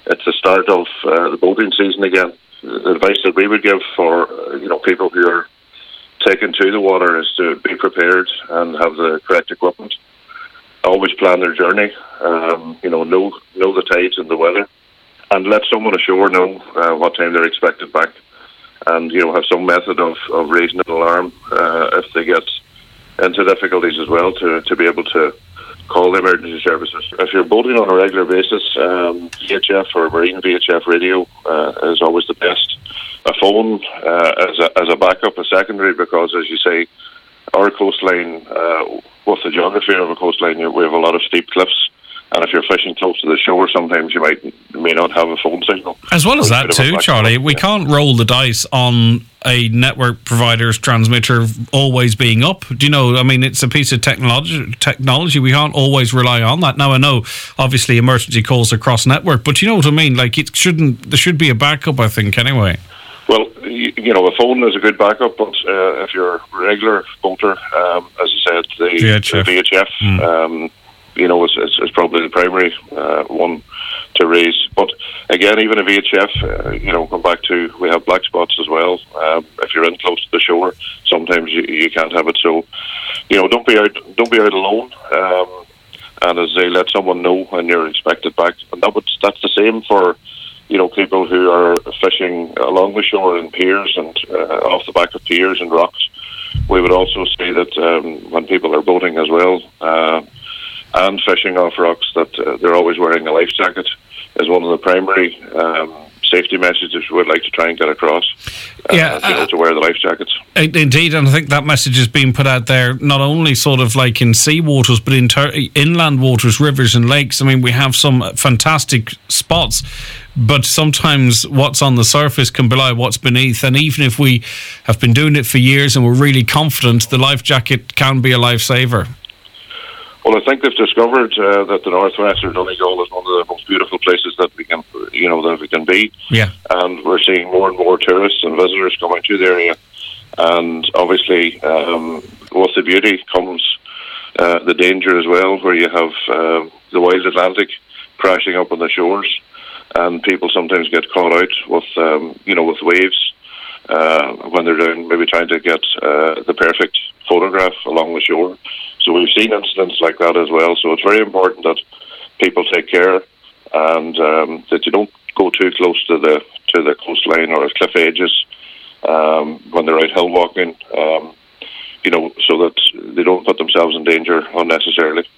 it's the start of the boating season again. The advice that we would give for people who are taken to the water is to be prepared and have the correct equipment. Always plan their journey. Know the tides and the weather, and let someone ashore know what time they're expected back, and have some method of raising an alarm if they get into difficulties as well, to be able to call the emergency services. If you're boating on a regular basis, VHF or marine VHF radio is always the best. A phone as a backup, a secondary, because as you say, our coastline, with the geography of a coastline, we have a lot of steep cliffs, and if you're fishing close to the shore, sometimes you may not have a phone signal. As well as that too, Charlie, we can't roll the dice on a network provider's transmitter always being up. Do you know, I mean, it's a piece of technology. We can't always rely on that. Now, I know, obviously, emergency calls are cross-network, but you know what I mean? Like, there should be a backup, I think, anyway. Well, a phone is a good backup, but if you're a regular boater, as I said, the VHF, is probably the primary one to raise. But again, even a VHF, come back to, we have black spots as well. If you're in close to the shore, sometimes you can't have it. So, don't be out alone. And as they let someone know when you're expected back, and that's the same for people who are fishing along the shore in piers and off the back of piers and rocks. We would also say that when people are boating as well and fishing off rocks, that they're always wearing a life jacket is one of the primary safety messages we would like to try and get across. To wear the life jackets. Indeed, and I think that message is being put out there not only sort of like in sea waters, but in inland waters, rivers and lakes. I mean, we have some fantastic spots, but sometimes what's on the surface can belie what's beneath, and even if we have been doing it for years and we're really confident, the life jacket can be a lifesaver. Well, I think they've discovered that the northwest of Donegal is one of the most beautiful places that we can be. Yeah. And we're seeing more and more tourists and visitors coming to the area. And obviously, with the beauty comes the danger as well, where you have the wild Atlantic crashing up on the shores, and people sometimes get caught out with waves when they're down, maybe trying to get the perfect photograph along the shore. So we've seen incidents like that as well. So it's very important that people take care and that you don't go too close to the coastline or cliff edges when they're out hill walking, so that they don't put themselves in danger unnecessarily.